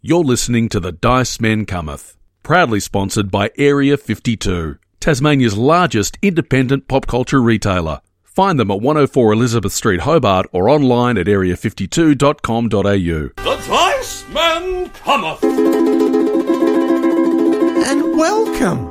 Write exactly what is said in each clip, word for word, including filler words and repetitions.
You're listening to The Dice Men Cometh, proudly sponsored by Area fifty-two, Tasmania's largest independent pop culture retailer. Find them at one oh four Elizabeth Street, Hobart, or online at area fifty-two dot com dot a u. The Dice Men Cometh! And welcome!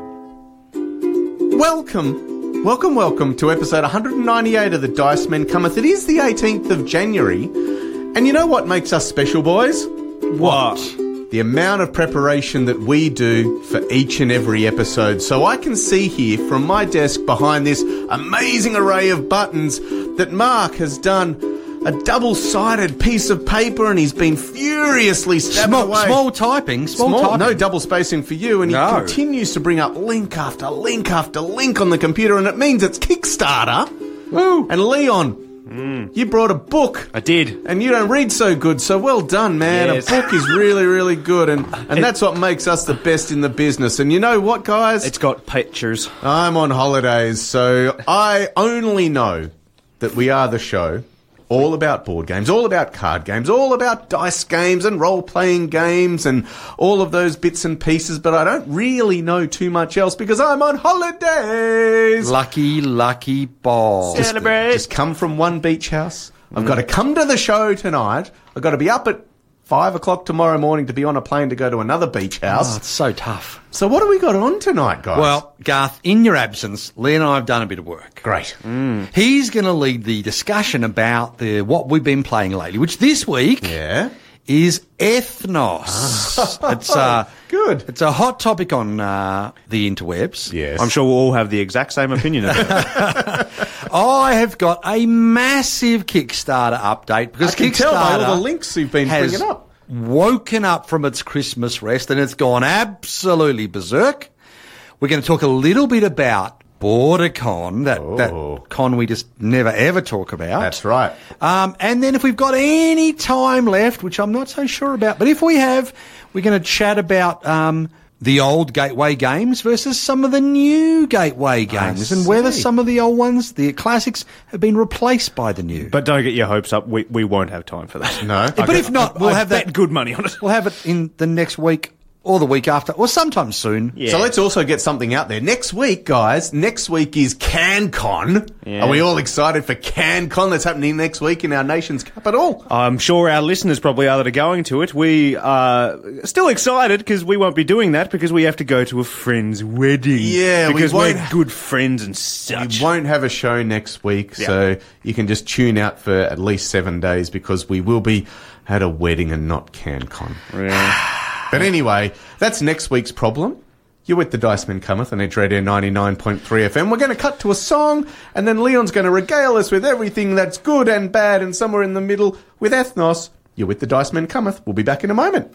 Welcome, welcome, welcome to episode one ninety-eight of The Dice Men Cometh. It is the eighteenth of January, and you know what makes us special, boys? What? The amount of preparation that we do for each and every episode. So I can see here from my desk behind this amazing array of buttons that Mark has done a double-sided piece of paper and he's been furiously stabbing Small, away. small typing, small, Small, typing. no double spacing for you, and he No. continues to bring up link after link after link on the computer, and it means it's Kickstarter. Woo. And Leon, you brought a book. I did. And you don't read so good, so well done, man. Yes. A book is really, really good, and, and that's what makes us the best in the business. And you know what, guys? It's got pictures. I'm on holidays, so I only know that we are the show all about board games, all about card games, all about dice games and role-playing games and all of those bits and pieces, but I don't really know too much else because I'm on holidays. Lucky, lucky ball. Just- Celebrate. Just come from one beach house. I've got to come to the show tonight. I've got to be up at five o'clock tomorrow morning to be on a plane to go to another beach Oh, house. it's so tough. So what do we got on tonight, guys? Well, Garth, in your absence, Lee and I have done a bit of work. great. He's going to lead the discussion about the what we've been playing lately, which this week Yeah. is Ethnos. it's uh, Good. It's a hot topic on uh, the interwebs. Yes. I'm sure we'll all have the exact same opinion of it. I have got a massive Kickstarter update because I can Kickstarter tell by all the links you've been has bringing up. woken up from its Christmas rest and it's gone absolutely berserk. We're going to talk a little bit about BorderCon, that, Oh. that con we just never ever talk about. That's right. Um, and then if we've got any time left, which I'm not so sure about, but if we have, we're going to chat about um, the old Gateway games versus some of the new Gateway games and whether see. some of the old ones, the classics, have been replaced by the new. But don't get your hopes up. We we won't have time for that. No. but if not, we'll I have bet that. good money on it. We'll have it in the next week or the week after or sometime soon. Yeah. So let's also get something out there. Next week, guys, next week is CanCon. Yeah. Are we all excited for CanCon that's happening next week in our nation's capital? I'm sure our listeners probably are that are going to it. We are still excited because we won't be doing that because we have to go to a friend's wedding. Yeah, we because won't- we're good friends and such. We won't have a show next week, Yeah. so you can just tune out for at least seven days because we will be at a wedding and not CanCon. Yeah. But anyway, that's next week's problem. You're with the Dice Men Cometh on Edge Radio ninety-nine point three F M. We're going to cut to a song, and then Leon's going to regale us with everything that's good and bad and somewhere in the middle with Ethnos. You're with the Dice Men Cometh. We'll be back in a moment.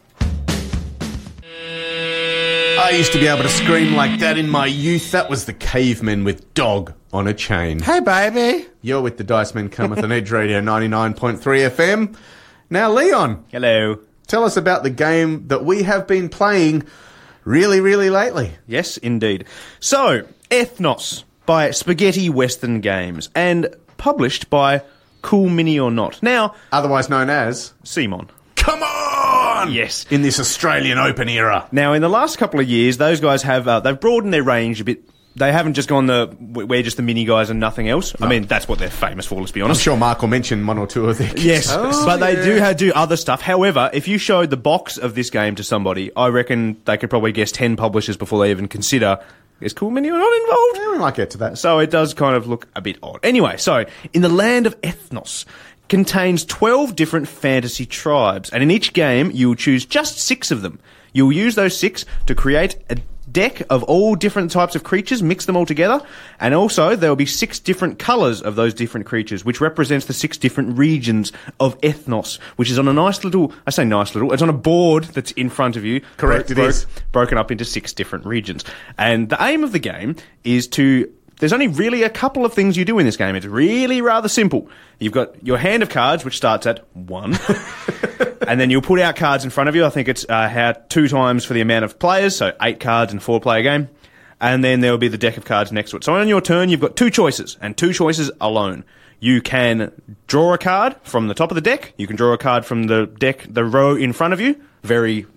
I used to be able to scream like that in my youth. That was the Cavemen with Dog on a Chain. Hey, baby. You're with the Dice Men Cometh on Edge Radio ninety-nine point three F M. Now, Leon, Hello. tell us about the game that we have been playing really, really lately. Yes, indeed. So, Ethnos by Spaghetti Western Games and published by Cool Mini or Not. Now, Otherwise known as... Simon. Come on! Yes. In this Australian Open era. Now, in the last couple of years, those guys have uh, they've broadened their range a bit. They haven't just gone the we're just the mini guys and nothing else. I mean, that's what they're famous for. Let's be I'm honest. sure Mark will mention one or two of their Yes, Kickstarters. but they do have, do other stuff. However, if you showed the box of this game to somebody, I reckon they could probably guess ten publishers before they even consider is Cool Mini or Not involved. Yeah, we might get to that. So it does kind of look a bit odd. Anyway, so in the land of Ethnos contains twelve different fantasy tribes, and in each game you will choose just six of them. You'll use those six to create a deck of all different types of creatures, mix them all together, and also there will be six different colours of those different creatures, which represents the six different regions of Ethnos, which is on a nice little, I say nice little, it's on a board that's in front of you. Correct, it is. Broken up into six different regions. And the aim of the game is to... There's only really a couple of things you do in this game. It's really rather simple. You've got your hand of cards, which starts at one. And then you'll put out cards in front of you. I think it's uh, how two times for the amount of players, so eight cards in a four-player game. And then there will be the deck of cards next to it. So on your turn, you've got two choices, and two choices alone. You can draw a card from the top of the deck. You can draw a card from the deck, the row in front of you. Very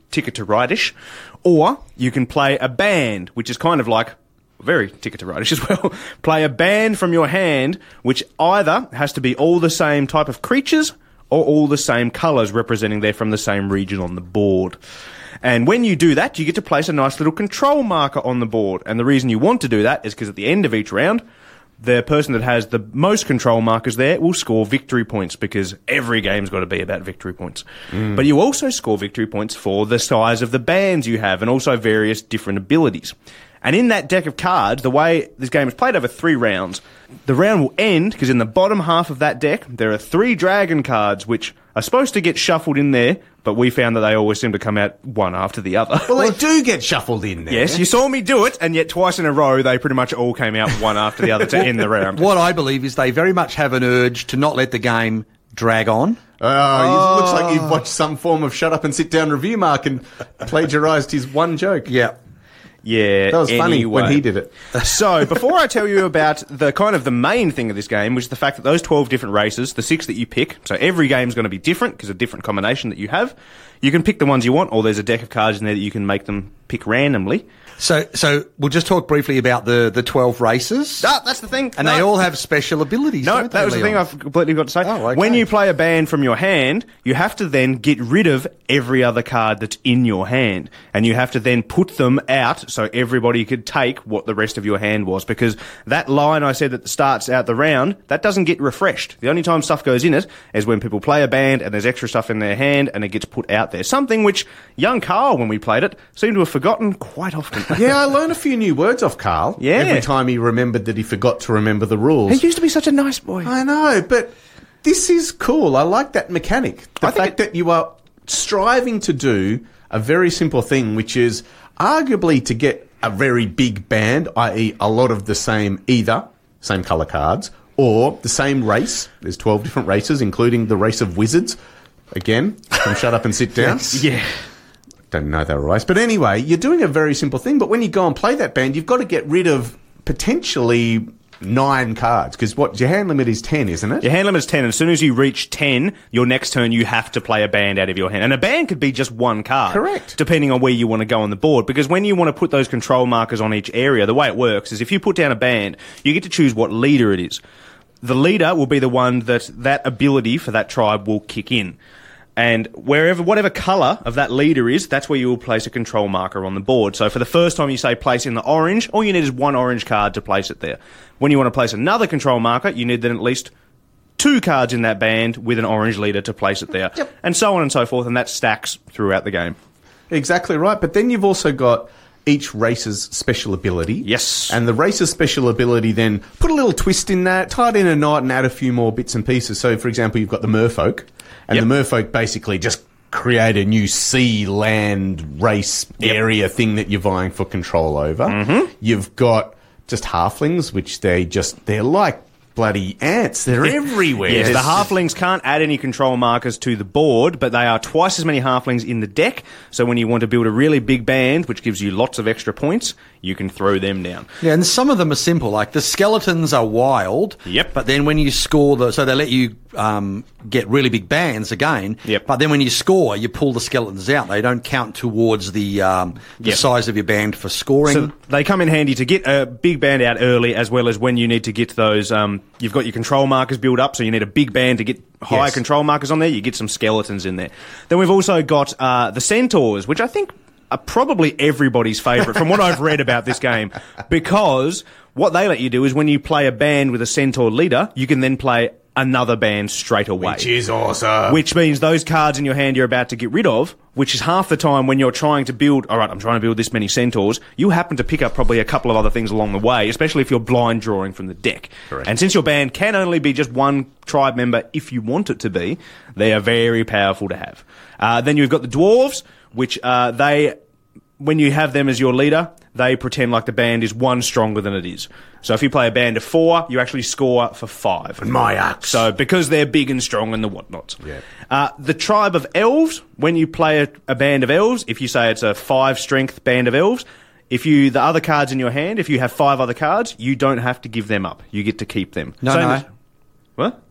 Ticket to Ride-ish, or you can play a band, which is kind of like very Ticket to Ride-ish as well. Play a band from your hand, which either has to be all the same type of creatures or all the same colours representing they're from the same region on the board. And when you do that, you get to place a nice little control marker on the board. And the reason you want to do that is because at the end of each round, the person that has the most control markers there will score victory points, because every game's got to be about victory points. Mm. But you also score victory points for the size of the bands you have, and also various different abilities. And in that deck of cards, the way this game is played over three rounds, the round will end because in the bottom half of that deck, there are three dragon cards which are supposed to get shuffled in there, but we found that they always seem to come out one after the other. Well, they do get shuffled in there. Yes, you saw me do it, and yet twice in a row, they pretty much all came out one after the other to end the round. What I believe is they very much have an urge to not let the game drag on. Oh, oh. It looks like you've watched some form of shut up and sit down review, Mark, and plagiarised his one joke. Yeah. Yeah, that was funny anyway. when he did it. So, before I tell you about the kind of the main thing of this game, which is the fact that those twelve different races, the six that you pick, so every game's going to be different because of a different combination that you have. You can pick the ones you want, or there's a deck of cards in there that you can make them pick randomly. So, so we'll just talk briefly about the, the twelve races. Ah, that's the thing. And no. they all have special abilities. No, don't that they, was the Leon? thing I've completely got to say. Oh, okay. When you play a band from your hand, you have to then get rid of every other card that's in your hand. And you have to then put them out so everybody could take what the rest of your hand was. Because that line I said that starts out the round, that doesn't get refreshed. The only time stuff goes in it is when people play a band and there's extra stuff in their hand and it gets put out there. Something which young Carl, when we played it, seemed to have forgotten quite often. Yeah, I learned a few new words off Carl. Yeah. Every time he remembered that he forgot to remember the rules. He used to be such a nice boy. I know, but this is cool. I like that mechanic. The I think fact it- that you are striving to do a very simple thing, which is arguably to get a very big band, that is a lot of the same, either same colour cards, or the same race. There's twelve different races, including the race of wizards. Again, from Shut Up and Sit Down. Yeah. Don't know they were race. But anyway, you're doing a very simple thing, but when you go and play that band, you've got to get rid of potentially nine cards, because what your hand limit is ten, isn't it? Your hand limit is ten, and as soon as you reach ten, your next turn you have to play a band out of your hand. And a band could be just one card. Correct. Depending on where you want to go on the board. Because when you want to put those control markers on each area, the way it works is if you put down a band, you get to choose what leader it is. The leader will be the one that that ability for that tribe will kick in. And wherever, whatever colour of that leader is, that's where you will place a control marker on the board. So for the first time you say place in the orange, all you need is one orange card to place it there. When you want to place another control marker, you need then at least two cards in that band with an orange leader to place it there. Yep. And so on and so forth, and that stacks throughout the game. Exactly right. But then you've also got each race's special ability. Yes. And the race's special ability then put a little twist in that, tie it in a knot and add a few more bits and pieces. So, for example, you've got the merfolk. And Yep. the merfolk basically just create a new sea, land, race Yep. area thing that you're vying for control over. Mm-hmm. You've got just halflings, which they just, they're like bloody ants. They're everywhere. Yes, the It's- halflings can't add any control markers to the board, but they are twice as many halflings in the deck. So when you want to build a really big band, which gives you lots of extra points, you can throw them down. Yeah, and some of them are simple. Like the skeletons are wild. Yep. But then when you score the, so they let you um, get really big bands again. Yep. But then when you score, you pull the skeletons out. They don't count towards the um, the Yep. size of your band for scoring. So they come in handy to get a big band out early, as well as when you need to get those. Um, you've got your control markers built up, so you need a big band to get higher Yes. control markers on there. You get some skeletons in there. Then we've also got uh, the centaurs, which I think are probably everybody's favourite from what I've read about this game, because what they let you do is when you play a band with a centaur leader, you can then play another band straight away. Which is awesome. Which means those cards in your hand you're about to get rid of, which is half the time when you're trying to build, all right, I'm trying to build this many centaurs, you happen to pick up probably a couple of other things along the way, especially if you're blind drawing from the deck. Correct. And since your band can only be just one tribe member if you want it to be, they are very powerful to have. Uh, then you've got the dwarves, which uh, they, when you have them as your leader, they pretend like the band is one stronger than it is. So if you play a band of four, you actually score for five. My axe. So because they're big and strong and the whatnots. Yeah. Uh, the tribe of elves, when you play a, a band of elves, if you say it's a five strength band of elves, if you, the other cards in your hand, if you have five other cards, you don't have to give them up. You get to keep them. No, Same no. as- what?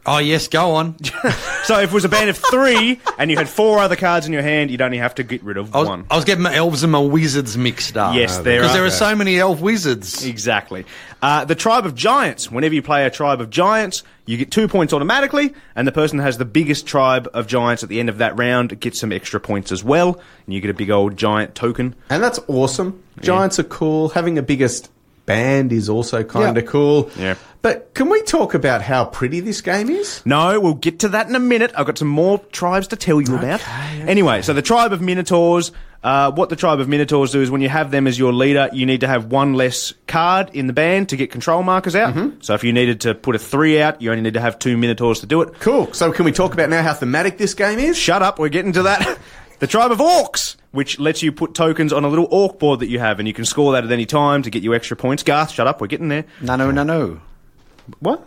Oh, yes, go on. So if it was a band of three and you had four other cards in your hand, you'd only have to get rid of I was, one. I was getting my elves and my wizards mixed up. Yes, there Because are. there are so many elf wizards. Exactly. Uh, the Tribe of Giants. Whenever you play a Tribe of Giants, you get two points automatically, and the person that has the biggest Tribe of Giants at the end of that round gets some extra points as well, and you get a big old giant token. And that's awesome. Giants are cool. Having a biggest band is also kind of Yeah. cool. Yeah. But can we talk about how pretty this game is? No, we'll get to that in a minute. I've got some more tribes to tell you about. Anyway, so the Tribe of Minotaurs, uh, what the Tribe of Minotaurs do is when you have them as your leader, you need to have one less card in the band to get control markers out. So if you needed to put a three out, you only need to have two Minotaurs to do it. Cool. So can we talk about now how thematic this game is? Shut up, we're getting to that. The Tribe of Orcs, which lets you put tokens on a little orc board that you have, and you can score that at any time to get you extra points. Garth, shut up, we're getting there. No, no, no, no. What?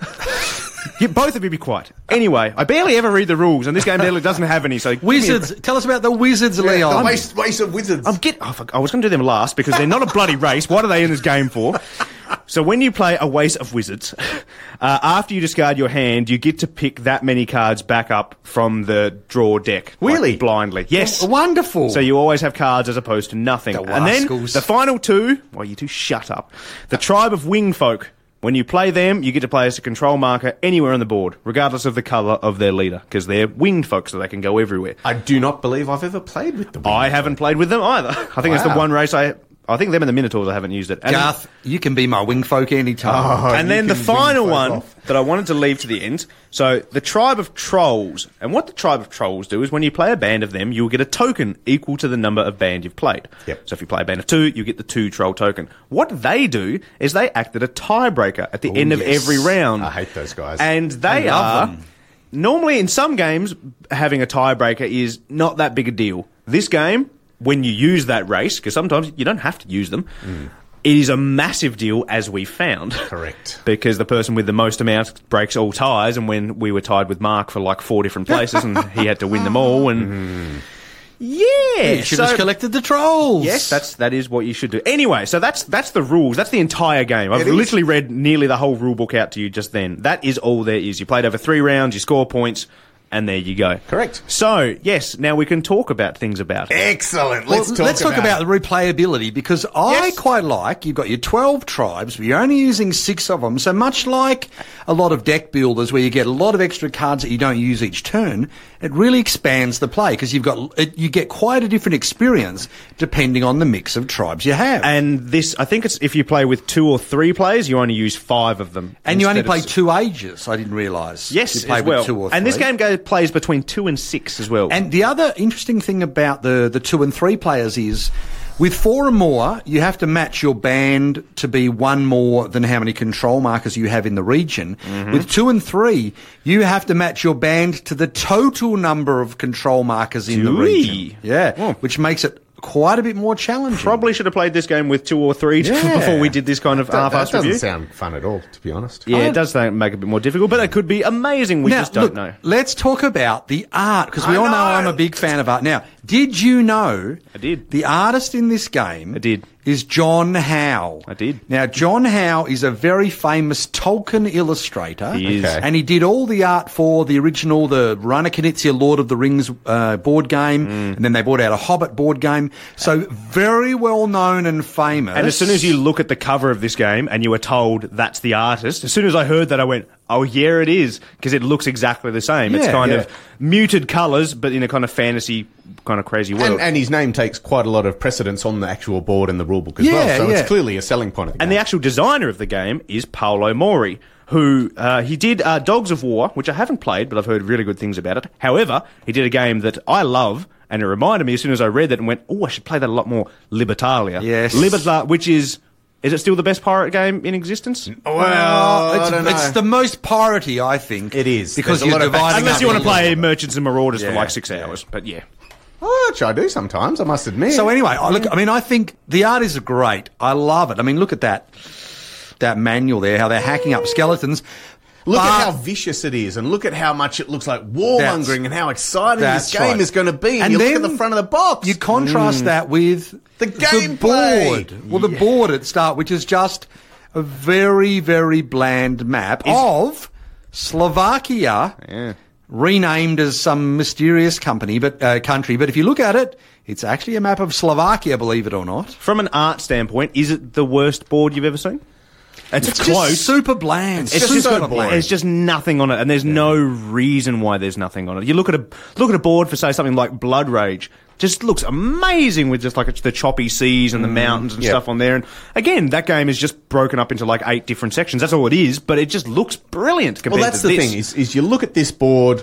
You, both of you be quiet. Anyway, I barely ever read the rules, and this game barely doesn't have any, so... give me a- Wizards. Tell us about the wizards, Leon. The race, race of wizards. I'm get. Oh, fuck, I was going to do them last because they're not a bloody race. What are they in this game for? So when you play a Waste of Wizards, uh, after you discard your hand, you get to pick that many cards back up from the draw deck. like, Really? blindly. Yes. Wonderful. So you always have cards as opposed to nothing. The And then rascals. the final two, well, you two shut up. The Tribe of Winged Folk. When you play them, you get to play as a control marker anywhere on the board, regardless of the colour of their leader, because they're winged folk, so they can go everywhere. I do not believe I've ever played with them. I haven't played with them either. I think it's the Wow. one race I... I think them and the Minotaurs I haven't used it. And, Garth, you can be my wing folk anytime. Oh, and you then the can final wing folk one off. that I wanted to leave to the end. So the Tribe of Trolls. And what the Tribe of Trolls do is when you play a band of them, you will get a token equal to the number of band you've played. Yep. So if you play a band of two, you get the two troll token. What they do is they act at a tiebreaker at the Oh, end of yes. every round. I hate those guys. And they I love are... them. Normally in some games, having a tiebreaker is not that big a deal. This game... when you use that race, because sometimes you don't have to use them, Mm. it is a massive deal, as we found. Correct. Because the person with the most amount breaks all ties, and when we were tied with Mark for like four different places, and he had to win them all, and... Yeah! You should so- have collected the trolls. Yes, that's that is what you should do. Anyway, so that's that's the rules. That's the entire game. I've It is. literally read nearly the whole rule book out to you just then. That is all there is. You played over three rounds, you score points, and there you go. Correct. So, yes, now we can talk about things about it. Excellent. Well, Let's talk let's talk about, about, the replayability, because I Yes. quite like, you've got your twelve tribes, but you're only using six of them. So much like a lot of deck builders where you get a lot of extra cards that you don't use each turn, it really expands the play because you've got, it, you get quite a different experience depending on the mix of tribes you have. And this, I think it's if you play with two or three players, you only use five of them. And you only instead of play s- two ages, I didn't realise. Yes, you play as well. with two or three. And this game go, plays between two and six as well. And the other interesting thing about the, the two and three players is with four or more, you have to match your band to be one more than how many control markers you have in the region. Mm-hmm. With two and three, you have to match your band to the total number of control markers in the Ooh. region. Yeah, Oh. which makes it quite a bit more challenging. Probably should have played this game with two or three Yeah. before we did this kind of that, that half-assed doesn't review. sound fun at all, to be honest. Yeah, it does sound- make it a bit more difficult, but it could be amazing. We now, just don't look, know. let's talk about the art, because we I all know know. I'm a big fan of art. Now, did you know I did. the artist in this game I did. is John Howe? I did. Now, John Howe is a very famous Tolkien illustrator. He is. Okay. And he did all the art for the original, the Rana Knizia Lord of the Rings uh, board game, Mm. and then they brought out a Hobbit board game. So, very well known and famous. And as soon as you look at the cover of this game and you were told that's the artist, as soon as I heard that, I went, oh, yeah, it is, because it looks exactly the same. it's Yeah, kind yeah. of muted colours, but in a kind of fantasy, kind of crazy world. And, and his name takes quite a lot of precedence on the actual board and the rulebook as Yeah, well. So yeah. it's clearly a selling point of the And game. the actual designer of the game is Paolo Mori, who uh, he did uh, Dogs of War, which I haven't played, but I've heard really good things about it. However, he did a game that I love, and it reminded me as soon as I read that and went, oh, I should play that a lot more, Libertalia. Yes. Libertalia, which is, is it still the best pirate game in existence? well, Oh, it's, I don't know. it's the most piratey, I think. It is. Because There's a you're lot of dividing Unless up you want to into- play Merchants and Marauders for Yeah, like six yeah. hours, but yeah. Oh, which I do sometimes, I must admit. So anyway, I look, I mean, I think the art is great. I love it. I mean, look at that, that manual there, how they're hacking up skeletons. Look But- at how vicious it is, and look at how much it looks like warmongering, and how exciting this that's game right. is going to be. And, And you look at then the front of the box. You contrast that with The the gameplay. board. Well, the board at start, which is just a very, very bland map of Slovakia, Yeah. renamed as some mysterious company, but uh, country. But if you look at it, it's actually a map of Slovakia, believe it or not. From an art standpoint, is it the worst board you've ever seen? It's, It's close. just super bland. It's just just so got, boring. there's just nothing on it, and there's no reason why there's nothing on it. You look at a look at a board for say something like Blood Rage, just looks amazing with just like the choppy seas and the mountains and yeah. stuff on there. And again, that game is just broken up into like eight different sections. That's all it is, but it just looks brilliant compared Well, that's to the this. thing, is, is you look at this board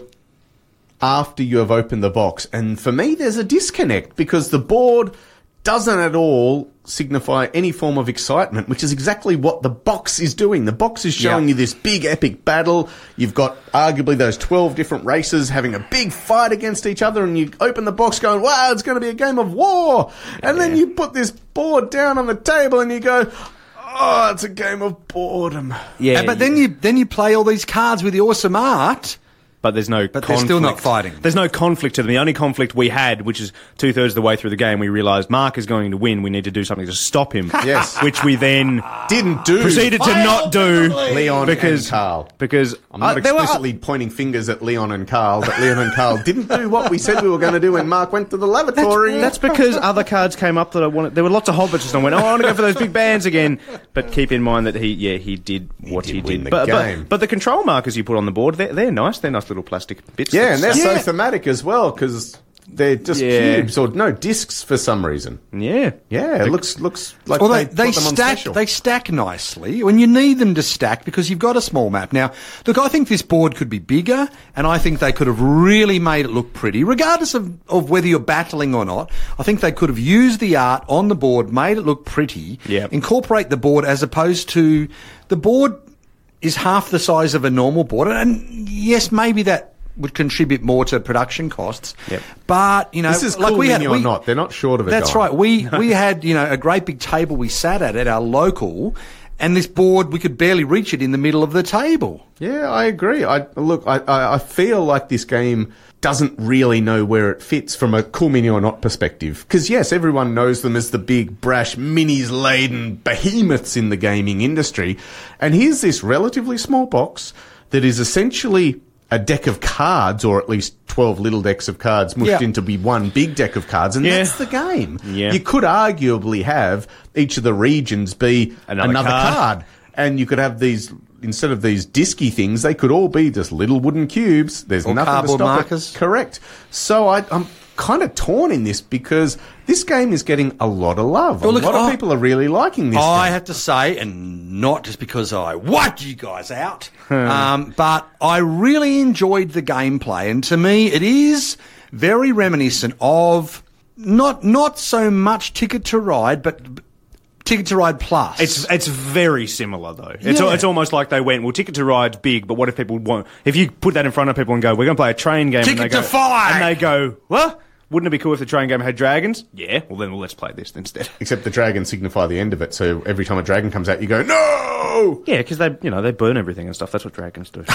after you have opened the box, and for me there's a disconnect, because the board doesn't at all signify any form of excitement, which is exactly what the box is doing. The box is showing Yeah. you this big epic battle. You've got arguably those twelve different races having a big fight against each other, and you open the box going, wow, it's going to be a game of war. And then you put this board down on the table and you go, oh, it's a game of boredom. yeah, Uh, but then you then you play all these cards with the awesome art. But there's no But they're conflict. still not fighting. There's no conflict to them. The only conflict we had, which is two-thirds of the way through the game, we realised Mark is going to win. We need to do something to stop him. Yes. Which we then Didn't do. proceeded to not do. Leon because, and Carl. Because I'm not uh, there were- explicitly pointing fingers at Leon and Carl, but Leon and Carl didn't do what we said we were going to do when Mark went to the lavatory. That's because other cards came up that I wanted. There were lots of hobbits, and I went, "Oh, I want to go for those big bands again." But keep in mind that he, yeah, he did what did he win did. the but, game. but but the control markers you put on the board, they're, they're nice. They're nice little plastic bits. Yeah, and they're Yeah. so thematic as well, because they're just Yeah. cubes or no discs for some reason. yeah, Yeah, it looks looks like Well, they, they, they put them on stack special. they stack nicely when you need them to stack, because you've got a small map. Now, look, I think this board could be bigger, and I think they could have really made it look pretty, regardless of, of whether you're battling or not. I think they could have used the art on the board, made it look pretty, Yep. incorporate the board as opposed to the board is half the size of a normal board, and yes, maybe that would contribute more to production costs. Yep. But, you know, This is like cool we had, mini or we, not. They're not short of a That's dime. right. We we had, you know, a great big table we sat at at our local, and this board, we could barely reach it in the middle of the table. Yeah, I agree. I look, I, I, I feel like this game doesn't really know where it fits from a cool mini or not perspective. Because yes, everyone knows them as the big, brash, minis-laden behemoths in the gaming industry. And here's this relatively small box that is essentially a deck of cards, or at least twelve little decks of cards mushed Yeah. into be one big deck of cards, and Yeah. that's the game. Yeah. You could arguably have each of the regions be Another another, card. card, and you could have these, instead of these disky things, they could all be just little wooden cubes. There's Or nothing to cardboard stop markers. it. Correct. So I, I'm kind of torn in this, because this game is getting a lot of love. Well, a look, lot of I- people are really liking this I game. have to say, and not just because I wiped you guys out, um, but I really enjoyed the gameplay, and to me, it is very reminiscent of not not so much Ticket to Ride, but Ticket to Ride Plus. It's it's very similar though. It's Yeah. it's almost like they went, well, Ticket to Ride's big, but what if people want? If you put that in front of people and go, we're going to play a train game, Ticket and they to go, Fire! and they go, what? Wouldn't it be cool if the train game had dragons? Yeah. Well, then well, let's play this instead. Except the dragons signify the end of it, so every time a dragon comes out, you go, no! Yeah, because they you know they burn everything and stuff. That's what dragons do.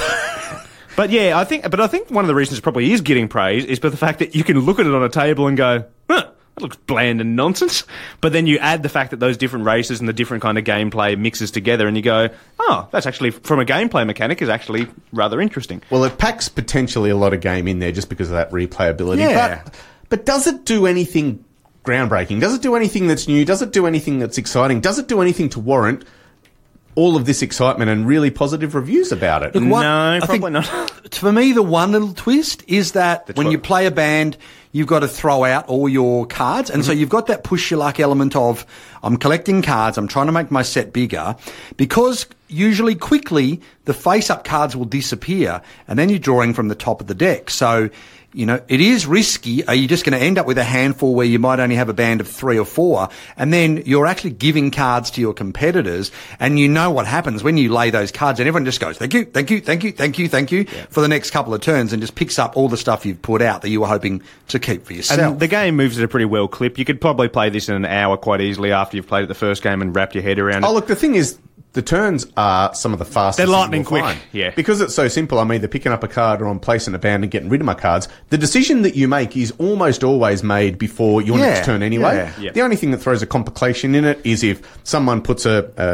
But yeah, I think. But I think one of the reasons it probably is getting praise is for the fact that you can look at it on a table and go, huh, that looks bland and nonsense. But then you add the fact that those different races and the different kind of gameplay mixes together, and you go, oh, that's actually, from a gameplay mechanic, is actually rather interesting. Well, it packs potentially a lot of game in there just because of that replayability. Yeah. But, but does it do anything groundbreaking? Does it do anything that's new? Does it do anything that's exciting? Does it do anything to warrant all of this excitement and really positive reviews about it? Look, what- No, I think- probably not. For me, the one little twist is that when what? you play a band, you've got to throw out all your cards. And so you've got that push your luck element of, I'm collecting cards, I'm trying to make my set bigger. Because usually quickly, the face-up cards will disappear, and then you're drawing from the top of the deck. So, you know, it is risky. Are you just going to end up with a handful where you might only have a band of three or four, and then you're actually giving cards to your competitors, and you know what happens when you lay those cards, and everyone just goes, thank you, thank you, thank you, thank you, thank you, for the next couple of turns, and just picks up all the stuff you've put out that you were hoping to keep for yourself. And the game moves at a pretty well clip. You could probably play this in an hour quite easily after you've played it the first game and wrap your head around it. Oh, look, the thing is, the turns are some of the fastest. They're that you lightning will quick, find. yeah. Because it's so simple, I'm either picking up a card or I'm placing a band and getting rid of my cards. The decision that you make is almost always made before your Yeah, next turn anyway. yeah. Yeah. The only thing that throws a complication in it is if someone puts a, a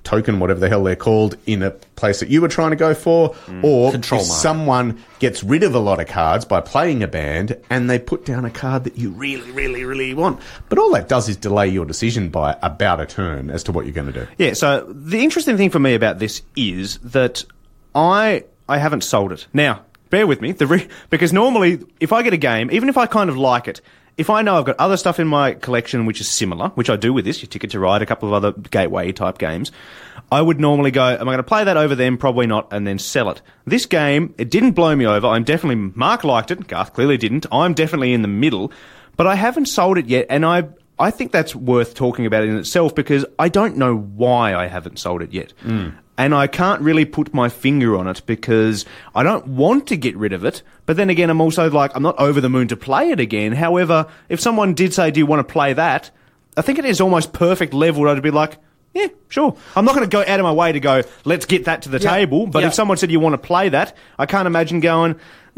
token, whatever the hell they're called, in a place that you were trying to go for, mm. or Control if market. someone gets rid of a lot of cards by playing a band and they put down a card that you really, really, really want. But all that does is delay your decision by about a turn as to what you're going to do. Yeah, so the interesting thing for me about this is that I I haven't sold it. Now, bear with me, the re- because normally if I get a game, even if I kind of like it, if I know I've got other stuff in my collection which is similar, which I do with this, your Ticket to Ride, a couple of other gateway-type games, I would normally go, am I going to play that over them? Probably not, and then sell it. This game, it didn't blow me over. I'm definitely... Mark liked it. Garth clearly didn't. I'm definitely in the middle. But I haven't sold it yet, and I I think that's worth talking about in itself because I don't know why I haven't sold it yet. Mm. And I can't really put my finger on it because I don't want to get rid of it. But then again, I'm also like, I'm not over the moon to play it again. However, if someone did say, do you want to play that? I think it is almost perfect level. I'd be like, yeah, sure. I'm not going to go out of my way to go, let's get that to the Yeah. table. But Yeah. if someone said you want to play that, I can't imagine going,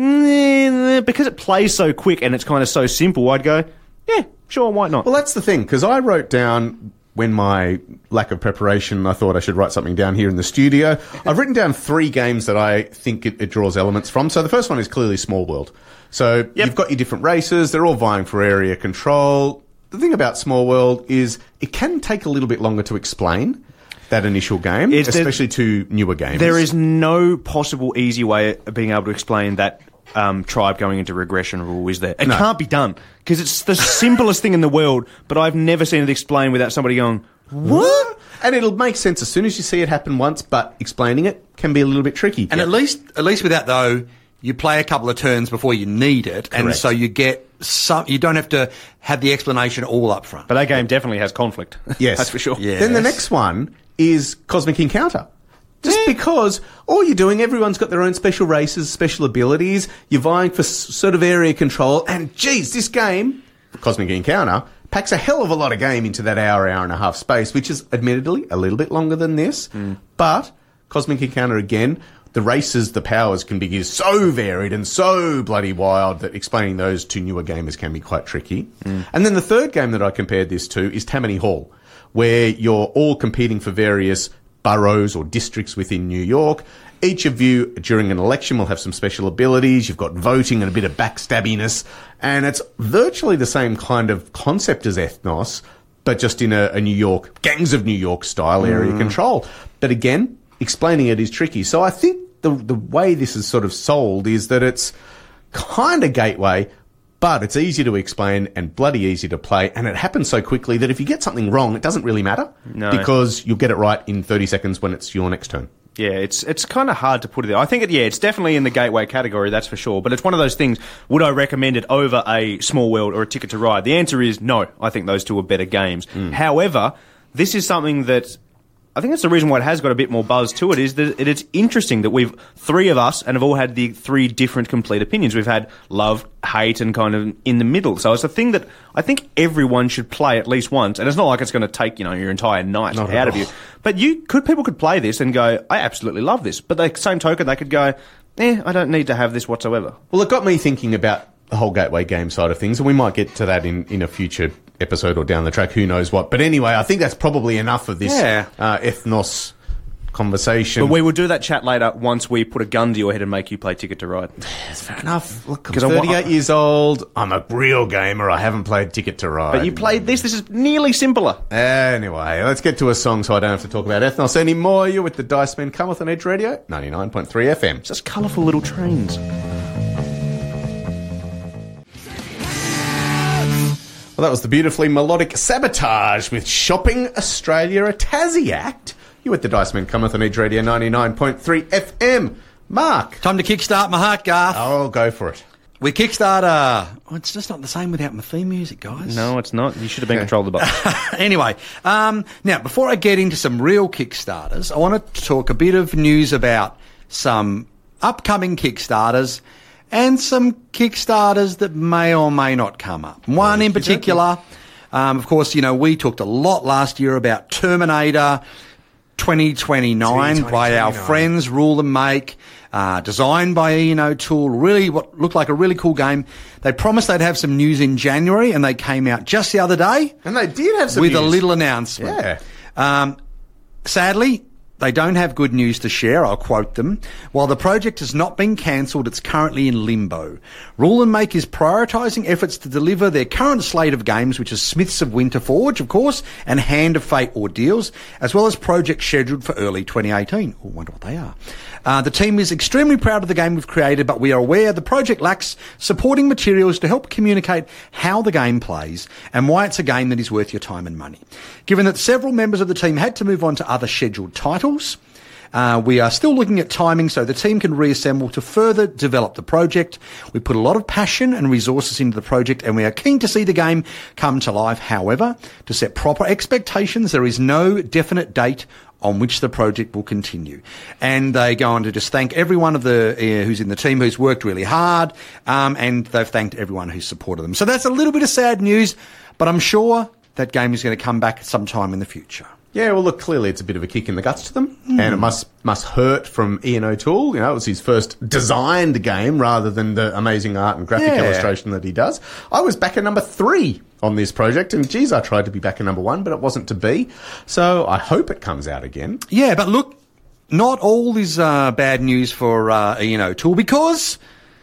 nah, because it plays so quick and it's kind of so simple, I'd go, yeah, sure, why not? Well, that's the thing, because I wrote down, when my lack of preparation, I thought I should write something down here in the studio. I've written down three games that I think it, it draws elements from. So the first one is clearly Small World. So Yep. you've got your different races. They're all vying for area control. The thing about Small World is it can take a little bit longer to explain that initial game, It's- especially to newer games. There is no possible easy way of being able to explain that um, tribe going into regression rule, is there? It No. can't be done because it's the simplest thing in the world, but I've never seen it explained without somebody going, what? And it'll make sense as soon as you see it happen once, but explaining it can be a little bit tricky. And at least, at least with that though, you play a couple of turns before you need it, and Correct. so you get some. You don't have to have the explanation all up front. But that game definitely has conflict. Yes. That's for sure. Yeah. Then the Yes. next one is Cosmic Encounter. Just because all you're doing, everyone's got their own special races, special abilities, you're vying for s- sort of area control, and geez, this game, Cosmic Encounter, packs a hell of a lot of game into that hour, hour and a half space, which is admittedly a little bit longer than this, Mm. but Cosmic Encounter again, the races, the powers can be so varied and so bloody wild that explaining those to newer gamers can be quite tricky. Mm. And then the third game that I compared this to is Tammany Hall, where you're all competing for various boroughs or districts within New York. Each of you, during an election, will have some special abilities. You've got voting and a bit of backstabbiness. And it's virtually the same kind of concept as Ethnos, but just in a, a New York, Gangs of New York style area control. But again, explaining it is tricky. So I think the the way this is sort of sold is that it's kind of gateway, but it's easy to explain and bloody easy to play, and it happens so quickly that if you get something wrong, it doesn't really matter No. because you'll get it right in thirty seconds when it's your next turn. Yeah, it's it's kind of hard to put it there. I think, it, yeah, it's definitely in the gateway category, that's for sure. But it's one of those things, would I recommend it over a Small World or a Ticket to Ride? The answer is no. I think those two are better games. However, this is something that... I think that's the reason why it has got a bit more buzz to it, is that it, it's interesting that we've, three of us, and have all had the three different complete opinions. We've had love, hate, and kind of in the middle. So it's a thing that I think everyone should play at least once. And it's not like it's going to take, you know, your entire night Not at out of all. you. But you could, people could play this and go, I absolutely love this. But the same token, they could go, eh, I don't need to have this whatsoever. Well, it got me thinking about the whole gateway game side of things, and we might get to that in, in a future episode or down the track, who knows what. But anyway, I think that's probably enough of this Yeah. uh, Ethnos conversation. But we will do that chat later once we put a gun to your head and make you play Ticket to Ride. That's fair enough. Look, I'm 'Cause I wa- thirty-eight years old. I'm a real gamer. I haven't played Ticket to Ride. But you played this. This is nearly simpler. Anyway, let's get to a song so I don't have to talk about Ethnos anymore. You're with the Dice Men Cometh on Edge Radio, ninety-nine point three F M. Just colourful little trains. Well, that was the beautifully melodic Sabotage with Shopping Australia, a Tassie act. You're with the Dice Men Cometh on Edge Radio, ninety-nine point three F M. Mark. Time to kickstart my heart, Garth. I'll go for it. We kickstart. Uh, oh, it's just not the same without my theme music, guys. No, it's not. You should have been control of the button. Anyway, um, now before I get into some real Kickstarters, I want to talk a bit of news about some upcoming Kickstarters and some Kickstarters that may or may not come up. One in particular, um, of course, you know, we talked a lot last year about Terminator twenty twenty-nine by our friends Rule and Make, uh, designed by E and O Tool, really what looked like a really cool game. They promised they'd have some news in January, and they came out just the other day And they did have some with a news. little announcement. Yeah. Um, Sadly, they don't have good news to share, I'll quote them. While the project has not been cancelled, it's currently in limbo. Rule and Make is prioritising efforts to deliver their current slate of games, which is Smiths of Winterforge, of course, and Hand of Fate Ordeals, as well as projects scheduled for early twenty eighteen. Oh, I wonder what they are. Uh, the team is extremely proud of the game we've created, but we are aware the project lacks supporting materials to help communicate how the game plays and why it's a game that is worth your time and money. Given that several members of the team had to move on to other scheduled titles, uh, we are still looking at timing so the team can reassemble to further develop the project. We put a lot of passion and resources into the project, and we are keen to see the game come to life. However, to set proper expectations, there is no definite date on which the project will continue. And they go on to just thank every one of the uh, who's in the team who's worked really hard, um, and they've thanked everyone who's supported them. So that's a little bit of sad news, but I'm sure that game is going to come back sometime in the future. Yeah, well, look, clearly it's a bit of a kick in the guts to them, mm. and it must must hurt from Ian O'Toole. You know, it was his first designed game rather than the amazing art and graphic yeah. illustration that he does. I was back at number three on this project, and geez, I tried to be back at number one, but it wasn't to be. So I hope it comes out again. Yeah, but look, not all is uh, bad news for uh, Ian O'Toole, because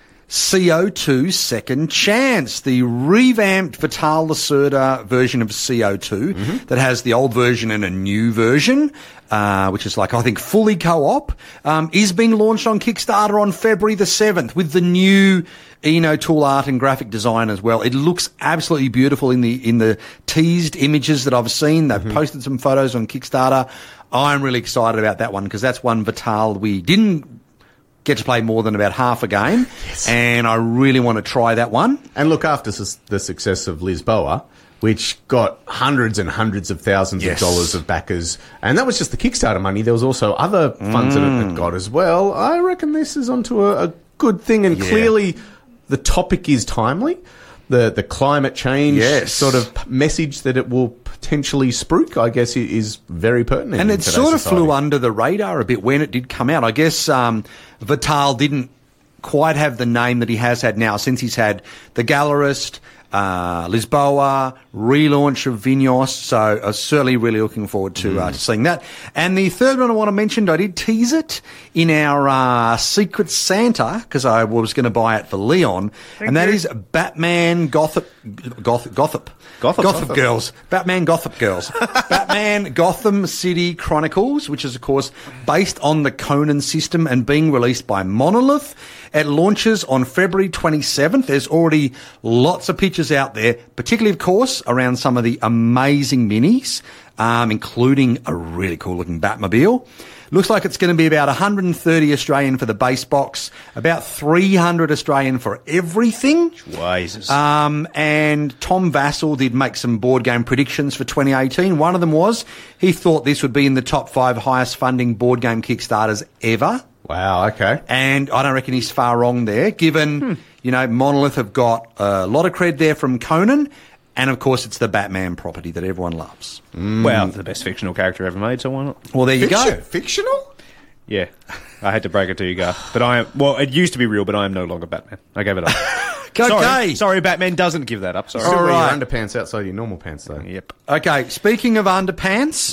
C O two Second Chance, the revamped Vital Lacerda version of C O two mm-hmm. that has the old version and a new version, uh, which is like, I think, fully co-op, um, is being launched on Kickstarter on February the seventh with the new Ian O'Toole art and graphic design as well. It looks absolutely beautiful in the in the teased images that I've seen. They've mm-hmm. posted some photos on Kickstarter. I'm really excited about that one because that's one Vital we didn't get to play more than about half a game, yes. and I really want to try that one. And look, after su- the success of Lisboa, which got hundreds and hundreds of thousands yes. of dollars of backers, and that was just the Kickstarter money. There was also other funds mm. that it got as well. I reckon this is onto a, a good thing, and yeah. clearly the topic is timely. The the climate change yes. sort of message that it will potentially spruik, I guess, is very pertinent. And it sort of society. flew under the radar a bit when it did come out. I guess um, Vital didn't quite have the name that he has had now, since he's had the Gallerist, uh, Lisboa, relaunch of Vinhos. So I'm certainly really looking forward to, mm. uh, to seeing that. And the third one I want to mention, I did tease it in our uh, Secret Santa, because I was going to buy it for Leon, Thank and that you. is Batman Gotham, Goth, Gotham. Gotham, Gotham Gotham Girls. Batman Gotham Girls. Batman Gotham City Chronicles, which is, of course, based on the Conan system and being released by Monolith. It launches on February twenty-seventh. There's already lots of pictures out there, particularly, of course, around some of the amazing minis, um, including a really cool-looking Batmobile. Looks like it's going to be about one hundred thirty Australian for the base box, about three hundred Australian for everything. Jesus. Um, and Tom Vassell did make some board game predictions for twenty eighteen. One of them was he thought this would be in the top five highest funding board game Kickstarters ever. Wow, okay. And I don't reckon he's far wrong there, given, hmm. you know, Monolith have got a lot of cred there from Conan. And, of course, it's the Batman property that everyone loves. Mm. Well, the best fictional character ever made, so why not? Well, there you Fiction- go. Fictional? Yeah. I had to break it to you, Garth. But I am, well, it used to be real, but I am no longer Batman. I gave it up. Okay. Sorry. Sorry, Batman doesn't give that up. Sorry. Still All wear right. your underpants outside your normal pants, though. Yep. Okay, speaking of underpants,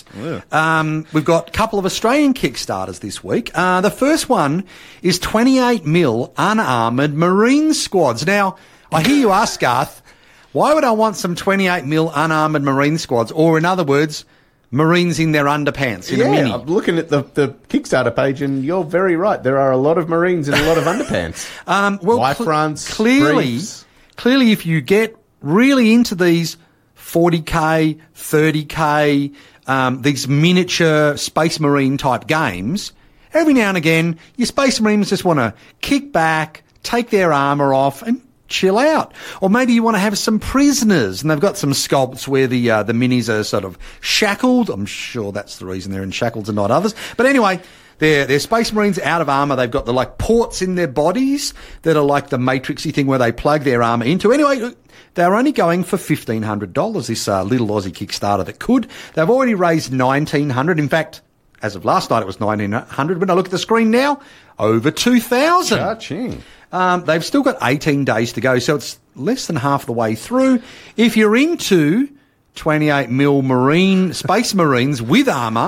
um, we've got a couple of Australian Kickstarters this week. Uh, the first one is twenty-eight mil unarmoured Marine squads. Now, I hear you ask, Garth, why would I want some twenty-eight mil unarmoured Marine squads? Or, in other words, Marines in their underpants in yeah, a mini. I'm looking at the, the Kickstarter page, and you're very right. There are a lot of Marines in a lot of underpants. Um, well, Y cl- fronts, clearly, briefs. clearly, if you get really into these forty K, thirty K, um, these miniature Space Marine type games, every now and again, your Space Marines just want to kick back, take their armour off, and chill out. Or maybe you want to have some prisoners, and they've got some sculpts where the uh, the minis are sort of shackled. I'm sure that's the reason they're in shackles and not others. But anyway, they're, they're Space Marines out of armour. They've got the like ports in their bodies that are like the Matrixy thing where they plug their armour into. Anyway, they're only going for fifteen hundred dollars, this uh, little Aussie Kickstarter that could. They've already raised nineteen hundred dollars. In fact, as of last night, it was nineteen hundred dollars. When I look at the screen now, over two thousand dollars. Cha-ching. Um, they've still got eighteen days to go, so it's less than half the way through. If you're into twenty-eight mil Marine, Space Marines with armour,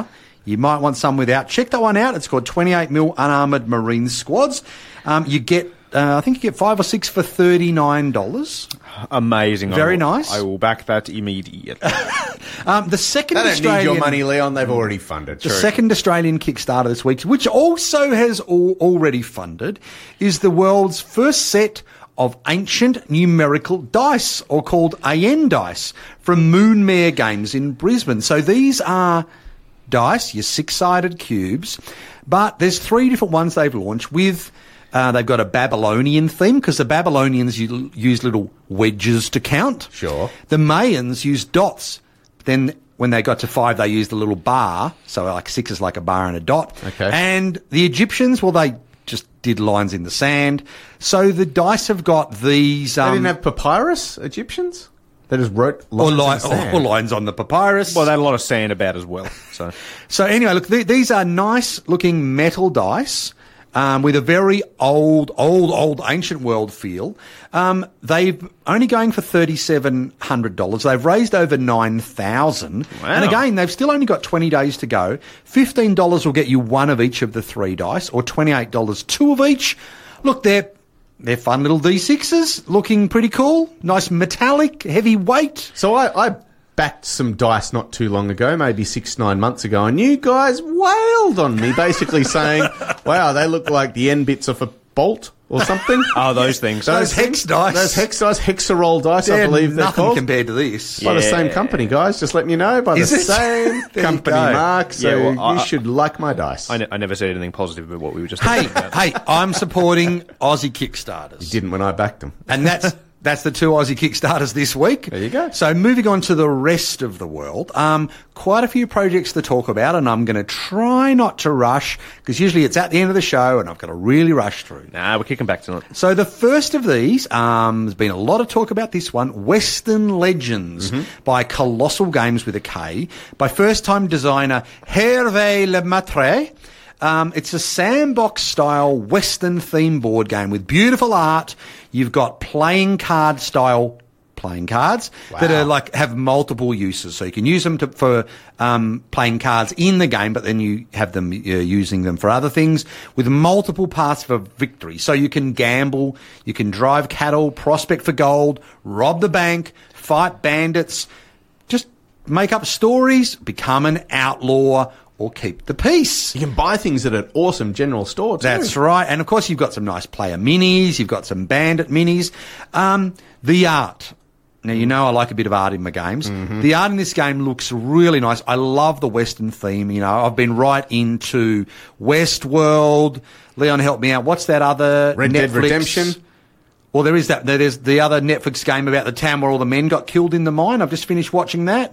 You might want some without. Check that one out. It's called twenty-eight mil Unarmoured Marine Squads. Um, you get, uh, I think you get five or six for thirty-nine dollars. Amazing. Very I will, nice. I will back that immediately. Um, the second They don't Australian, need your money, Leon. They've already funded. the second Australian Kickstarter this week, which also has al- already funded, is the world's first set of ancient numerical dice, or called A N dice, from Moonmare Games in Brisbane. So these are dice, your six-sided cubes, but there's three different ones they've launched with. Uh, they've got a Babylonian theme, because the Babylonians u- use little wedges to count. Sure. The Mayans use dots. Then when they got to five, they used a little bar. So like six is like a bar and a dot. Okay. And the Egyptians, well, they just did lines in the sand. So the dice have got these... They Um, didn't have papyrus, Egyptians? They just wrote or, lines li- in the sand. or lines on the papyrus. Well, they had a lot of sand about as well. So So anyway, look, th- these are nice-looking metal dice um, with a very old, old, old ancient world feel. Um, they've only going for thirty-seven hundred dollars. They've raised over nine thousand dollars. Wow. And again, they've still only got twenty days to go. fifteen dollars will get you one of each of the three dice, or twenty-eight dollars two of each. Look, they're... They're fun little D sixes, looking pretty cool. Nice metallic, heavy weight. So I, I backed some dice not too long ago, maybe six, nine months ago, and you guys wailed on me, basically saying, wow, they look like the end bits of a bolt or something. oh, those things. Those hex dice. Those hex dice, hexaroll dice, I They're believe they're nothing called. compared to this. By the Yeah. same company, guys, just letting you know, by Is the it? same There you company, go. Mark, so Yeah, well, you I- should like my dice. I, ne- I never said anything positive about what we were just Hey, talking about. hey, I'm supporting Aussie Kickstarters. Didn't when I backed them. And that's that's the two Aussie Kickstarters this week. There you go. So moving on to the rest of the world, um, quite a few projects to talk about, and I'm going to try not to rush, because usually it's at the end of the show, and I've got to really rush through. Nah, we're kicking back tonight. So the first of these, um, there's been a lot of talk about this one, Western Legends by Colossal Games with a K, by first-time designer Hervé Lemaitre. Um, it's a sandbox-style Western theme board game with beautiful art. You've got playing card-style playing cards that Wow. are like have multiple uses. So you can use them to, for um, playing cards in the game, but then you have them uh, using them for other things with multiple paths for victory. So you can gamble, you can drive cattle, prospect for gold, rob the bank, fight bandits, just make up stories, become an outlaw, or keep the peace. You can buy things at an awesome general store, too. That's right. And of course, you've got some nice player minis. You've got some bandit minis. Um, the art. Now, you know I like a bit of art in my games. Mm-hmm. The art in this game looks really nice. I love the Western theme. You know, I've been right into Westworld. Leon, help me out. What's that other Red Netflix? Dead Redemption. Well, there is that. There's the other Netflix game about the town where all the men got killed in the mine. I've just finished watching that.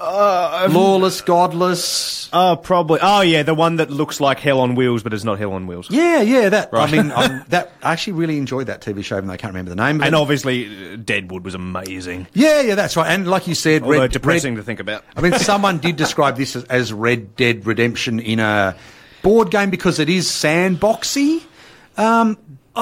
Uh, Lawless, Godless. Oh, probably. Oh, yeah, the one that looks like Hell on Wheels, but is not Hell on Wheels. Yeah, yeah. That Right. I mean, I'm, that I actually really enjoyed that T V show, even though I can't remember the name. of it. And obviously, uh, Deadwood was amazing. Yeah, yeah, that's right. And like you said, Although Red, depressing Red, to think about. I mean, someone did describe this as, as Red Dead Redemption in a board game because it is sandboxy. Um,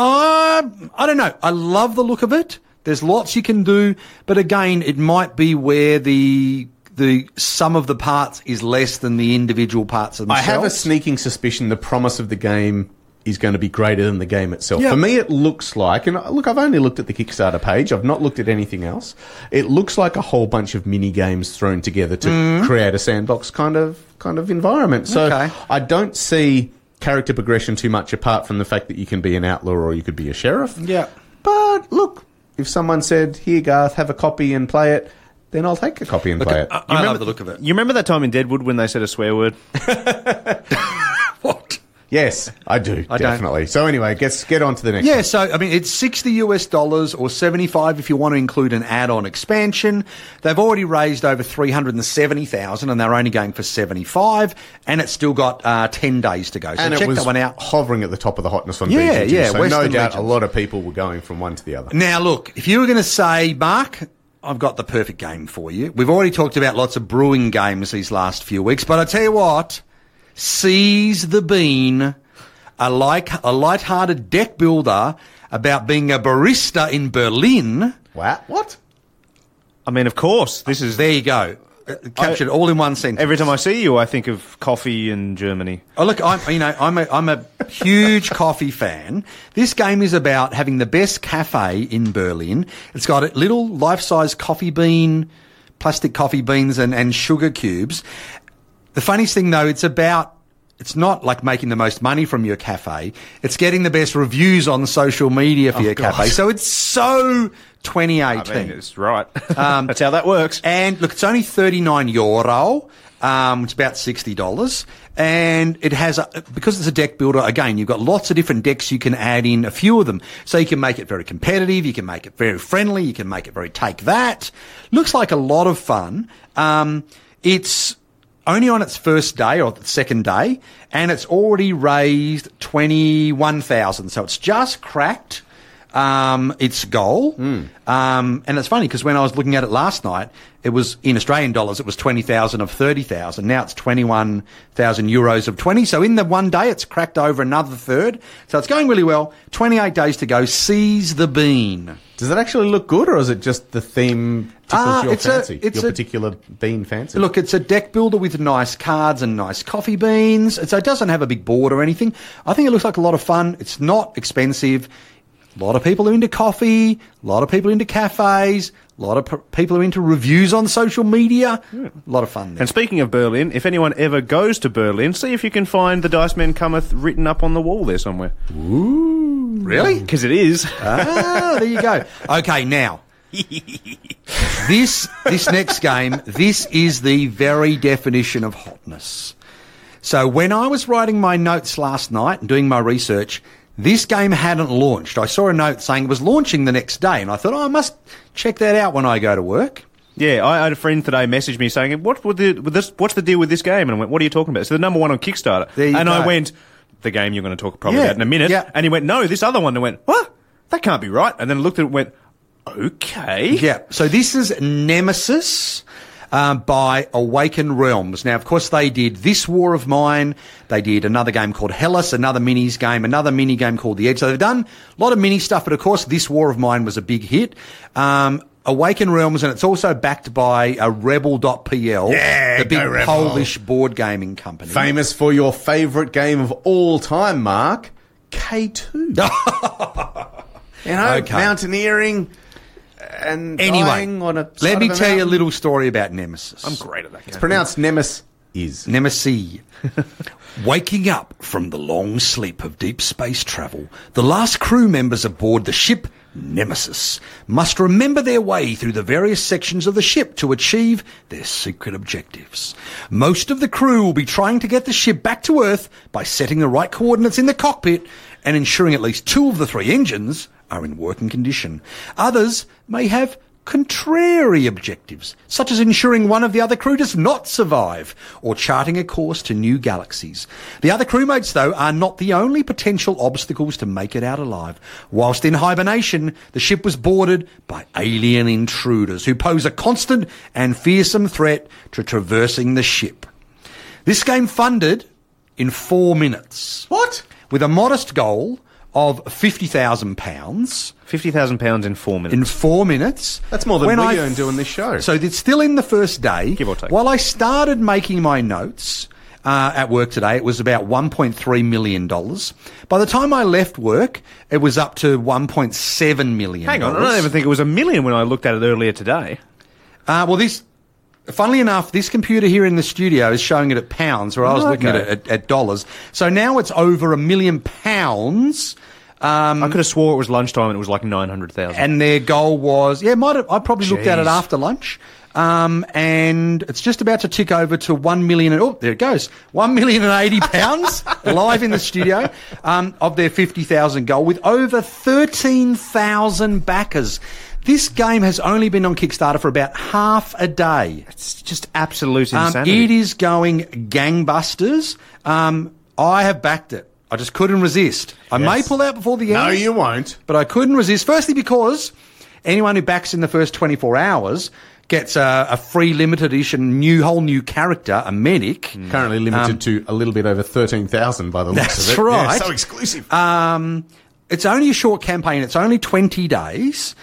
uh, I don't know. I love the look of it. There's lots you can do, but again, it might be where the the sum of the parts is less than the individual parts I themselves. have a sneaking suspicion the promise of the game is going to be greater than the game itself. Yeah. For me, it looks like, and look, I've only looked at the Kickstarter page. I've not looked at anything else. It looks like a whole bunch of mini games thrown together to create a sandbox kind of kind of environment. So Okay. I don't see character progression too much apart from the fact that you can be an outlaw or you could be a sheriff. Yeah. But look, if someone said, "Here, Garth, have a copy and play it," then I'll take a copy and play it. I, I remember- love the look of it. You remember that time in Deadwood when they said a swear word? What? Yes, I do, I don't. definitely. So anyway, get get on to the next Yeah, one. so I mean, it's sixty US dollars or seventy-five if you want to include an add-on expansion. They've already raised over three hundred seventy thousand, and they're only going for seventy-five, and it's still got uh, ten days to go. So And check it was that one out. hovering at the top of the hotness on Yeah, B G G. yeah, So Western no doubt Legends. a lot of people were going from one to the other. Now, look, if you were going to say, Mark, I've got the perfect game for you. We've already talked about lots of brewing games these last few weeks, but I tell you what, Seize the Bean, a like a light-hearted deck builder about being a barista in Berlin. Wow. What? I mean, of course, this is... There you go. uh, captured all in one sentence. Every time I see you, I think of coffee in Germany. Oh, look, I'm, you know, I'm a, I'm a huge coffee fan. This game is about having the best cafe in Berlin. It's got a little life-size coffee bean, plastic coffee beans and, and sugar cubes. The funniest thing, though, it's about, it's not like making the most money from your cafe. It's getting the best reviews on social media for Oh, your God. cafe. So it's so twenty eighteen. I mean, it's right. Um, That's how that works. And look, it's only thirty-nine euro. Um, it's about sixty dollars. And it has, a, because it's a deck builder, again, you've got lots of different decks you can add in, a few of them. So you can make it very competitive, you can make it very friendly, you can make it very take that. Looks like a lot of fun. Um, it's only on its first day or the second day, and it's already raised twenty-one thousand. So it's just cracked um, its goal. Mm. Um, and it's funny because when I was looking at it last night, it was in Australian dollars, it was twenty thousand of thirty thousand. Now it's twenty-one thousand euros of twenty. So in the one day, it's cracked over another third. So it's going really well. twenty-eight days to go. Seize the bean. Does it actually look good, or is it just the theme tickles Ah, your it's a- fancy? it's your a- particular bean fancy? Look, it's a deck builder with nice cards and nice coffee beans. So it doesn't have a big board or anything. I think it looks like a lot of fun. It's not expensive. A lot of people are into coffee. A lot of people are into cafes. A lot of p- people are into reviews on social media. A lot of fun there. And speaking of Berlin, if anyone ever goes to Berlin, see if you can find The Dice Men Cometh written up on the wall there somewhere. Ooh. Really? Because it is. Ah, there you go. Okay, now. this this next game, this is the very definition of hotness. So when I was writing my notes last night and doing my research, this game hadn't launched. I saw a note saying it was launching the next day, and I thought, oh, I must check that out when I go to work. Yeah, I had a friend today message me saying, "What would the with this? What's the deal with this game?" And I went, "What are you talking about?" It's the number one on Kickstarter. There you and go. I went, "The game you're going to talk probably Yeah, about in a minute." yeah. And he went, "No, this other one." And I went, "What? That can't be right." And then looked at it and went, "Okay." Yeah, so this is Nemesis uh, by Awaken Realms. Now, of course, they did This War of Mine. They did another game called Hellas, another minis game, another mini game called The Edge. So they've done a lot of mini stuff, but of course, This War of Mine was a big hit. Um, Awaken Realms, and it's also backed by a Rebel dot P L, Yeah, the big go Rebel. Polish board gaming company. Famous for your favourite game of all time, Mark, K two. You know, Okay. mountaineering and Anyway, dying on a let side me of a tell you a mountain. little story about Nemesis. I'm great at that game. It's pronounced Nemesis. Is. Nemesis. Waking up from the long sleep of deep space travel, the last crew members aboard the ship Nemesis must remember their way through the various sections of the ship to achieve their secret objectives. Most of the crew will be trying to get the ship back to Earth by setting the right coordinates in the cockpit and ensuring at least two of the three engines are in working condition. Others may have contrary objectives, such as ensuring one of the other crew does not survive, or charting a course to new galaxies. The other crewmates, though, are not the only potential obstacles to make it out alive. Whilst in hibernation, the ship was boarded by alien intruders who pose a constant and fearsome threat to traversing the ship. This game funded in four minutes. What? With a modest goal of fifty thousand pounds. fifty thousand pounds in four minutes. In four minutes. That's more than When we I- earn doing this show. So it's still in the first day. Give or take. While I started making my notes uh, at work today, it was about one point three million dollars. By the time I left work, it was up to one point seven million dollars. Hang on, I don't even think it was a million when I looked at it earlier today. Uh, well, this, funnily enough, this computer here in the studio is showing it at pounds, where I was Oh, looking at okay. it at, at dollars. So now it's over a million pounds. Um, I could have swore it was lunchtime and it was like nine hundred thousand. And their goal was, yeah, might have, I probably looked at it Jeez. after lunch. Um, and it's just about to tick over to one million. And, oh, there it goes. One million and eighty pounds live in the studio, um, of their fifty thousand goal with over thirteen thousand backers. This game has only been on Kickstarter for about half a day. It's just absolute Um, insanity. it is going gangbusters. Um, I have backed it. I just couldn't resist. I may Yes. pull out before the end. No, you won't. But I couldn't resist. Firstly, because anyone who backs in the first twenty-four hours gets a, a free limited edition, new whole new character, a medic. Currently limited to a little bit over thirteen thousand by the looks That's of it. right. Yeah, so exclusive. Um, it's only a short campaign. It's only twenty days.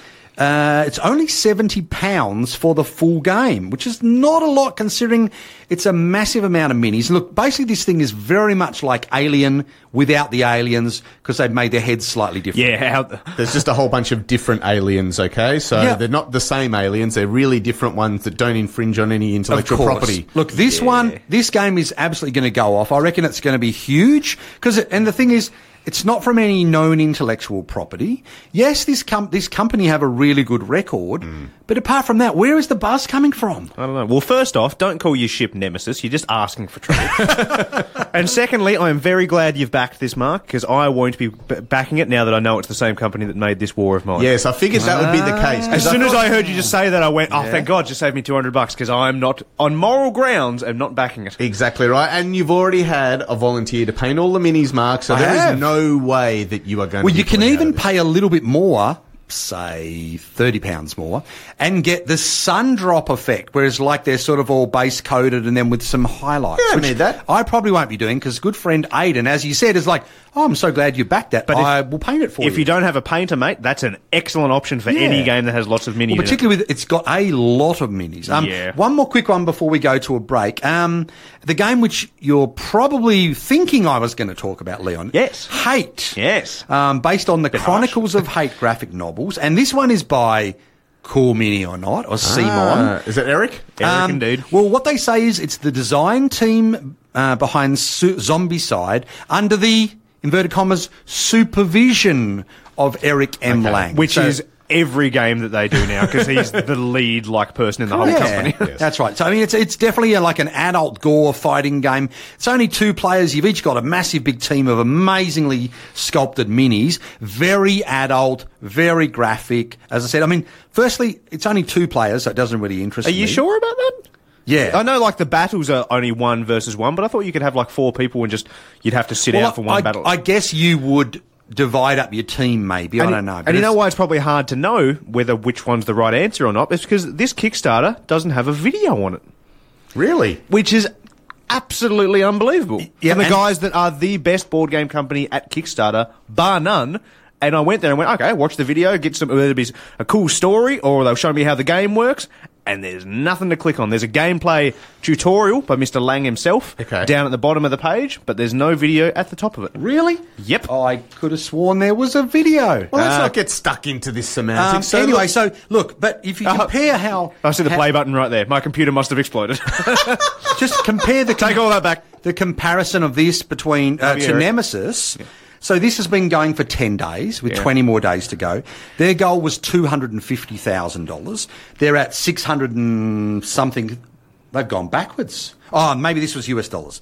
Uh, it's only seventy pounds for the full game, which is not a lot considering it's a massive amount of minis. Look, basically this thing is very much like Alien without the aliens because they've made their heads slightly different. Yeah, how, There's just a whole bunch of different aliens, okay? So Yeah. they're not the same aliens. They're really different ones that don't infringe on any intellectual Of course. property. Look, this one, this game is absolutely going to go off. I reckon it's going to be huge. Cause it, and the thing is, it's not from any known intellectual property. Yes, this com- this company have a really good record, Mm. but apart from that, where is the buzz coming from? I don't know. Well, first off, don't call your ship Nemesis. You're just asking for trouble. And secondly, I am very glad you've backed this, Mark, because I won't be b- backing it now that I know it's the same company that made this War of Mine. Yes, I figured that would be the case. 'cause As soon as thought- I heard you just say that, I went, oh, thank God, just saved me two hundred bucks, because I'm not, on moral grounds, I'm not backing it. Exactly right. And you've already had a volunteer to paint all the minis, Mark, so I there have. is no way that you are going Well, to you be can pulling out even of this. pay a little bit more, say thirty pounds more, and get the sun drop effect, whereas like they're sort of all base coated and then with some highlights. Yeah, I which need that. I probably won't be doing because good friend Aidan, as you said, is like, oh, I'm so glad you backed that, but if- I will paint it for you. If you don't have a painter, mate, that's an excellent option for Yeah. any game that has lots of minis. Well, in it. particularly with it's got a lot of minis. Um, Yeah. One more quick one before we go to a break. Um, the game which you're probably thinking I was going to talk about, Leon. Yes. Hate. Yes. Um, based on the Bit Chronicles of Hate graphic novels, and this one is by Cool Mini or Not or Simon. Ah, is it Eric? Eric, Um, indeed. Well, what they say is it's the design team uh, behind Su- Zombicide under the, inverted commas, supervision of Eric M. Okay. Lang. Which So- is every game that they do now, because he's the lead like person in the whole Yeah, company. that's right. So I mean, it's it's definitely a, like an adult gore fighting game. It's only two players. You've each got a massive big team of amazingly sculpted minis. Very adult, very graphic. As I said, I mean, firstly, it's only two players, so it doesn't really interest Are me. you sure about that? Yeah. I know, like, the battles are only one versus one, but I thought you could have, like, four people and just, you'd have to sit Well, out for one I, battle. I guess you would divide up your team, maybe. I and don't know. And but you know it's- why it's probably hard to know whether which one's the right answer or not? It's because this Kickstarter doesn't have a video on it, Really? which is absolutely unbelievable. Yeah, From the and- guys that are the best board game company at Kickstarter, bar none. And I went there and went, okay, watch the video, get some, whether it be a cool story or they'll show me how the game works. And there's nothing to click on. There's a gameplay tutorial by Mister Lang himself Okay. down at the bottom of the page, but there's no video at the top of it. Really? Yep. Oh, I could have sworn there was a video. Well, let's Uh, not get stuck into this semantics. Um, So anyway, look- so look, but if you Uh, compare how I see the how- play button right there. My computer must have exploded. just compare the Take all that back. the comparison of this between uh, Have you to heard? Nemesis. So this has been going for ten days, with Yeah. twenty more days to go. Their goal was two hundred and fifty thousand dollars. They're at six hundred and something. They've gone backwards. Oh, maybe this was U S dollars.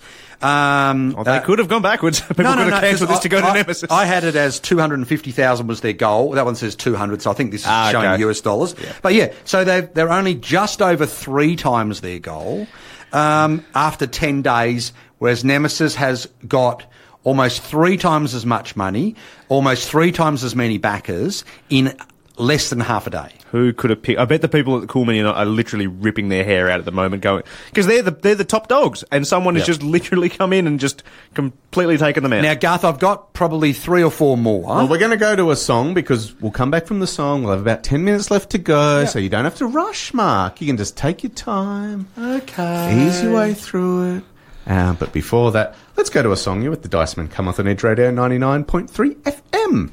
Um, Well, they uh, could have gone backwards. People no, could no, have no. cancelled 'cause this to go I, to I- Nemesis. I had it as two hundred and fifty thousand was their goal. That one says two hundred, so I think this is Ah, showing okay. U S dollars. But yeah, so they they're only just over three times their goal um, after ten days, whereas Nemesis has got almost three times as much money, almost three times as many backers in less than half a day. Who could have picked? I bet the people at the Cool Mini are are literally ripping their hair out at the moment, going because they're the they're the top dogs, and someone has Yep. just literally come in and just completely taken them out. Now, Garth, I've got probably three or four more. Well, we're going to go to a song because we'll come back from the song. We'll have about ten minutes left to go, so you don't have to rush, Mark. You can just take your time. Okay. Ease your way through it. Uh, but before that, let's go to a song. You're with the Dice Men Cometh on Edge Radio ninety-nine point three F M.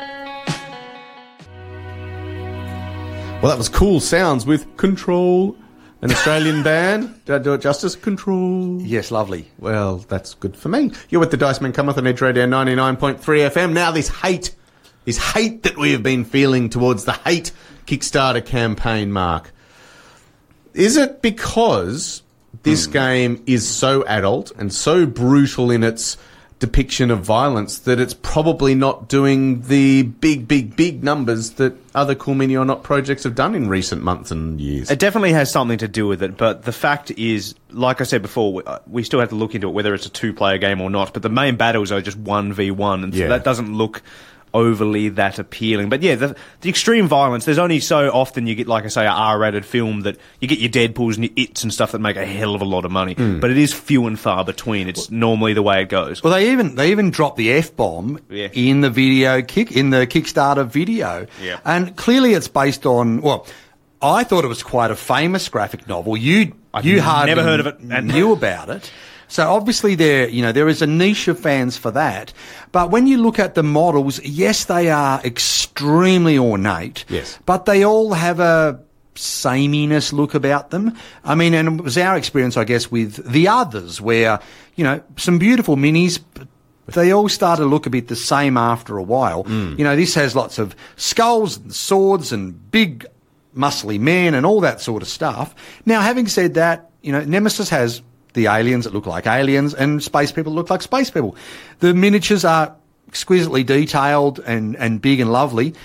Well, that was Cool Sounds with Control, an Australian band. Did I do it justice? Control. Yes, lovely. Well, that's good for me. You're with the Dice Men Cometh on Edge Radio ninety-nine point three F M. Now, this hate, this hate that we have been feeling towards the hate Kickstarter campaign, Mark. Is it because this game is so adult and so brutal in its depiction of violence that it's probably not doing the big, big, big numbers that other Cool Mini or Not projects have done in recent months and years? It definitely has something to do with it, but the fact is, like I said before, we, uh, we still have to look into it, whether it's a two-player game or not, but the main battles are just one v one, and so Yeah. that doesn't look overly that appealing. But yeah, the, the extreme violence, there's only so often you get, like I say, a R-rated film that you get your Deadpools and your It's and stuff that make a hell of a lot of money. Mm. But it is few and far between. It's normally the way it goes. Well, they even they even drop the F-bomb yeah. in the video kick in the Kickstarter video. Yeah. And clearly it's based on, well, I thought it was quite a famous graphic novel. You I've you hardly never heard of it and knew about it. So obviously there, you know, there is a niche of fans for that. But when you look at the models, yes, they are extremely ornate. Yes. But they all have a sameness look about them. I mean, and it was our experience, I guess, with the others where, you know, some beautiful minis, but they all start to look a bit the same after a while. Mm. You know, this has lots of skulls and swords and big muscly men and all that sort of stuff. Now, having said that, you know, Nemesis has the aliens that look like aliens and space people that look like space people. The miniatures are exquisitely detailed and, and big and lovely.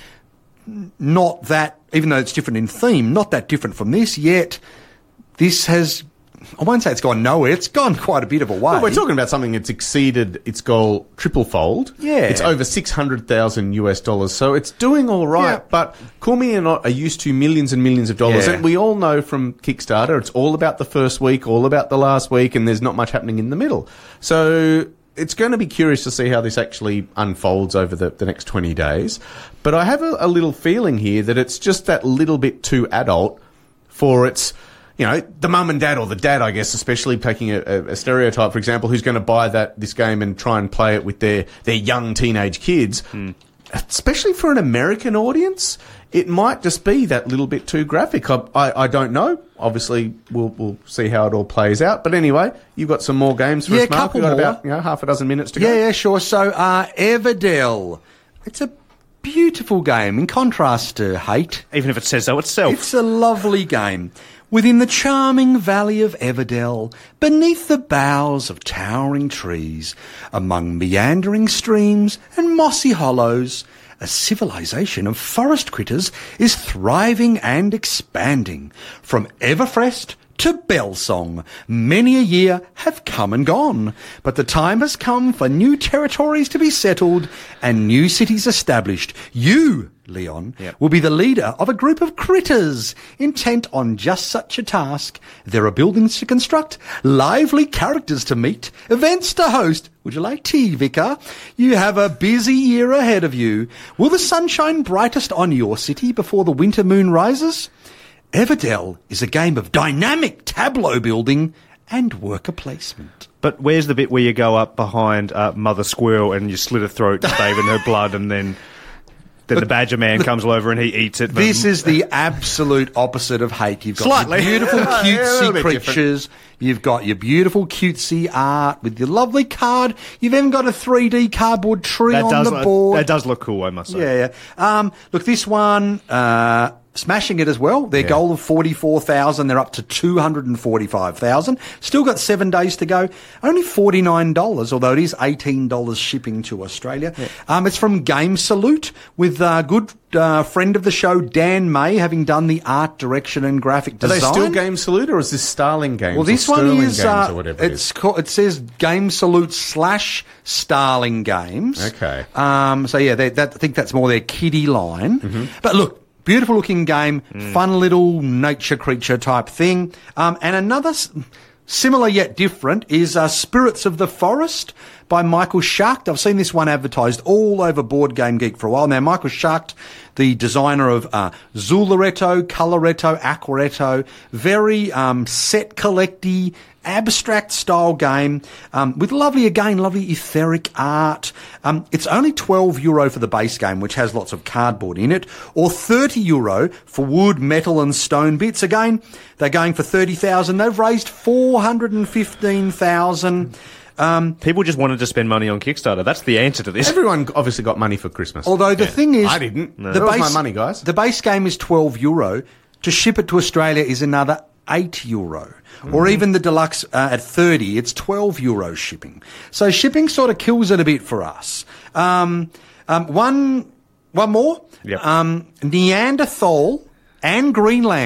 Not that, even though it's different in theme, not that different from this, yet this has, I won't say it's gone nowhere, it's gone quite a bit of a way. Well, we're talking about something that's exceeded its goal triple fold. Yeah. It's over six hundred thousand US dollars, so it's doing all right. Yeah. But Cormier and I are used to millions and millions of dollars, Yeah. and we all know from Kickstarter it's all about the first week, all about the last week, and there's not much happening in the middle. So it's going to be curious to see how this actually unfolds over the, the next twenty days. But I have a, a little feeling here that it's just that little bit too adult for its... You know, the mum and dad, or the dad, I guess, especially taking a, a stereotype, for example, who's going to buy that this game and try and play it with their, their young teenage kids, mm. especially for an American audience, it might just be that little bit too graphic. I, I, I don't know. Obviously, we'll we'll see how it all plays out. But anyway, you've got some more games for yeah, us, Mark. couple We've got more. about you know, half a dozen minutes to yeah, go. Yeah, sure. So, uh, Everdell. It's a beautiful game, in contrast to Hate. Even if it says so itself. It's a lovely game. Within the charming valley of Everdell, beneath the boughs of towering trees, among meandering streams and mossy hollows, a civilization of forest critters is thriving and expanding. From Everfrest to Bellsong, many a year have come and gone, but the time has come for new territories to be settled and new cities established. You, Leon, yep. will be the leader of a group of critters intent on just such a task. There are buildings to construct, lively characters to meet, events to host. Would you like tea, Vicar? You have a busy year ahead of you. Will the sun shine brightest on your city before the winter moon rises? Everdell is a game of dynamic tableau building and worker placement. But where's the bit where you go up behind uh, Mother Squirrel and you slit her throat to bathe in her blood, and then then the Badger Man comes over and he eats it? But This is the absolute opposite of Hate. You've got Slightly. your beautiful Yeah, a cutesy little bit creatures. You've got your beautiful cutesy art with your lovely card. You've even got a three D cardboard tree that on does, the board. That does look cool, I must say. Yeah, yeah. Um, look, this one, uh, smashing it as well. Their Yeah. goal of forty-four thousand, they're up to two hundred forty-five thousand. Still got seven days to go. Only forty-nine dollars, although it is eighteen dollars shipping to Australia. Yeah. Um, it's from Game Salute with a uh, good uh, friend of the show, Dan May, having done the art direction and graphic Are design. they still Game Salute, or is this Starling Games? Well, this or one Sterling is, Games uh, or whatever it it's is? called, it says Game Salute slash Starling Games. Okay. Um, so yeah, they, that, I think that's more their kiddie line. Mm-hmm. But look, beautiful looking game, fun little nature creature type thing. Um, and another s- similar yet different is uh, Spirits of the Forest by Michael Schacht. I've seen this one advertised all over Board Game Geek for a while now. Michael Schacht, the designer of uh, Zularetto, Coloretto, Aquaretto, very um, set collecty, abstract style game um, with lovely, again, lovely etheric art. Um, it's only twelve euro for the base game, which has lots of cardboard in it, or thirty euro for wood, metal and stone bits. Again, they're going for thirty thousand. They've raised four hundred fifteen thousand. Um, People just wanted to spend money on Kickstarter. That's the answer to this. Everyone obviously got money for Christmas. although the thing is, I didn't. The That was base, my money, guys. The base game is twelve euro. To ship it to Australia is another eight euro. Mm-hmm. Or even the deluxe uh, at thirty, it's twelve euro shipping. So shipping sort of kills it a bit for us. Um, um, one, one more. Yep. Um, Neanderthal and Greenland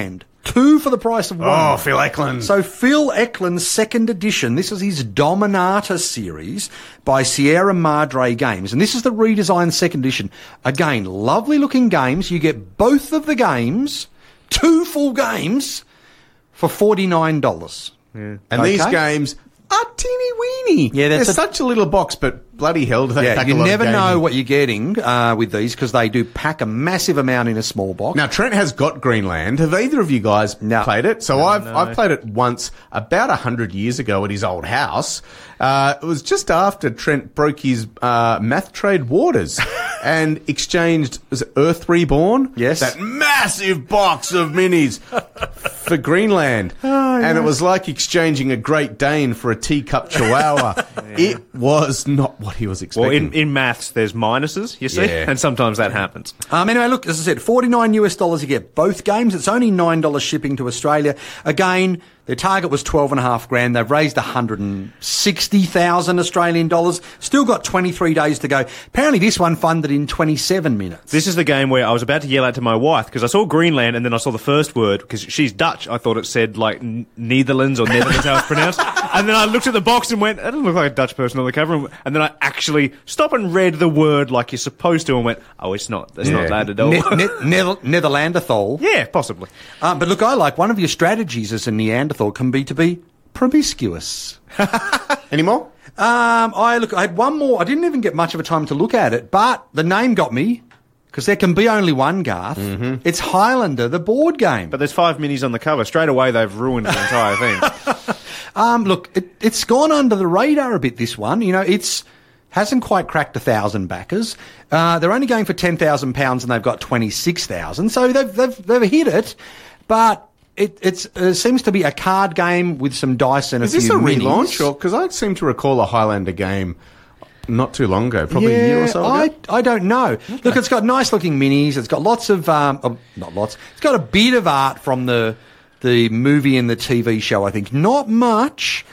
Two for the price of one. Oh, Phil Eklund. So Phil Eklund's second edition, this is his Dominata series by Sierra Madre Games. And this is the redesigned second edition. Again, lovely looking games. You get both of the games, two full games, for forty-nine dollars. Yeah. And okay. These games are teeny weeny. Yeah, that's They're a, such a little box, but bloody hell do they yeah, pack you a lot never of know gaming. what you're getting uh, with these because they do pack a massive amount in a small box. Now, Trent has got Greenland. Have either of you guys no. played it? So no, I've no. I've played it once about a hundred years ago at his old house. Uh, it was just after Trent broke his uh, math trade waters and exchanged was it Earth Reborn? Yes. That massive box of minis for Greenland. Oh, and yes. it was like exchanging a Great Dane for a teacup Chihuahua. yeah. It was not what he was expecting. Well, in, in maths, there's minuses, you see, Yeah. and sometimes that happens. Um, anyway, look, as I said, forty-nine US dollars you get both games. It's only nine dollars shipping to Australia. Again, their target was twelve and a half grand. They've raised one hundred sixty thousand Australian dollars. Still got twenty-three days to go. Apparently this one funded in twenty-seven minutes. This is the game where I was about to yell out to my wife because I saw Greenland and then I saw the first word because she's Dutch. I thought it said like N- Netherlands or Netherlands how it's pronounced. And then I looked at the box and went, that doesn't look like a Dutch person on the cover. And then I actually stopped and read the word like you're supposed to and went, oh, it's not. It's Yeah. not that at all. Ne- ne- ne- Netherlandathol. Yeah, possibly. Um, but look, I like one of your strategies as a Neanderthal can be to be promiscuous. Any more? Um, I look. I had one more. I didn't even get much of a time to look at it, but the name got me because there can be only one Garth. Mm-hmm. It's Highlander, the board game. But there's five minis on the cover. Straight away, they've ruined the entire thing. Um, look, it, it's gone under the radar a bit. This one, you know, it's hasn't quite cracked a thousand backers. Uh, they're only going for ten thousand pounds, and they've got twenty six thousand. So they've they've they've hit it, but. It it's, uh, seems to be a card game with some dice and Is a few this a minis. relaunch? Or because I seem to recall a Highlander game not too long ago, probably yeah, a year or so ago. I, I don't know. Okay. Look, it's got nice looking minis. It's got lots of um, oh, not lots. It's got a bit of art from the the movie and the T V show. I think not much.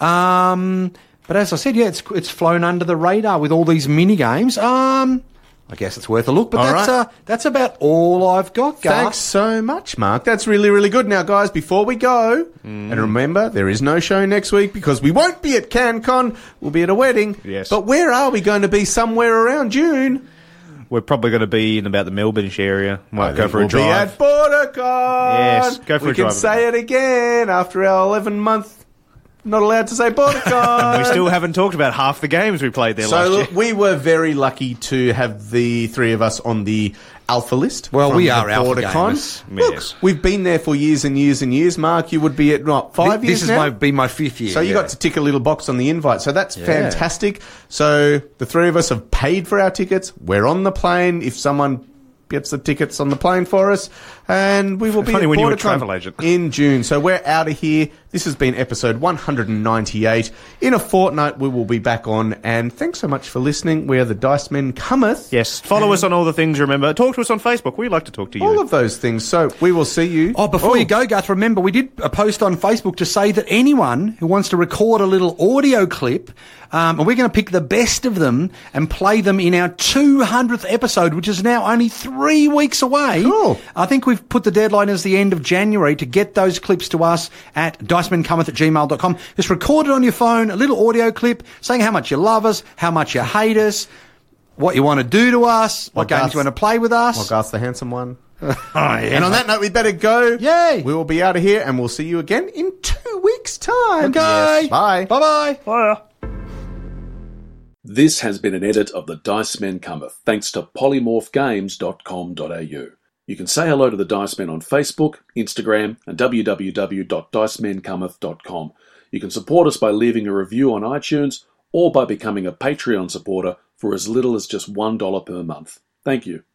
Um, but as I said, yeah, it's it's flown under the radar with all these mini games. Um. I guess it's worth a look, but All that's right. uh, that's about all I've got, Garth. Thanks so much, Mark. That's really, really good. Now, guys, before we go, mm. and remember, there is no show next week because we won't be at CanCon. We'll be at a wedding. Yes. But where are we going to be? Somewhere around June. We're probably going to be in about the Melbourne-ish area. Might I go think for a we'll drive. Be at BorderCon. Yes, go for we a drive. We can say it again after our eleven month. Not allowed to say BorderCon. We still haven't talked about half the games we played there so last look, year. we were very lucky to have the three of us on the alpha list. Well, from we the are alpha BorderCon. gamers. Look, Yes. we've been there for years and years and years. Mark, you would be at what, five Th- years This now? has my, been my fifth year. So you yeah. got to tick a little box on the invite. So that's Yeah. fantastic. So the three of us have paid for our tickets. We're on the plane. If someone gets the tickets on the plane for us, and we will be Funny at when you were a BorderCon travel agent. in June. So we're out of here. This has been episode one hundred ninety-eight. In a fortnight, we will be back on. And thanks so much for listening. We are the Dice Men Cometh. Yes, follow us on all the things, remember. Talk to us on Facebook. We like to talk to you. All of those things. So we will see you. Oh, before you go, Garth, remember we did a post on Facebook to say that anyone who wants to record a little audio clip, um, and we're going to pick the best of them and play them in our two hundredth episode, which is now only three weeks away. Cool. I think we've put the deadline as the end of January to get those clips to us at dicemencometh at gmail dot com. Just record it on your phone, a little audio clip saying how much you love us, how much you hate us, what you want to do to us, what, What games Garth- you want to play with us. Well, Garth the handsome one. Oh, yeah. And on that note, we better go. Yay. We will be out of here, and we'll see you again in two weeks' time. Okay. Yes. Bye. Bye-bye. Bye. This has been an edit of the Dice Men Cometh, thanks to polymorph games dot com dot a u. You can say hello to the Dice Men on Facebook, Instagram, and w w w dot dice men cometh dot com. You can support us by leaving a review on iTunes or by becoming a Patreon supporter for as little as just one dollar per month. Thank you.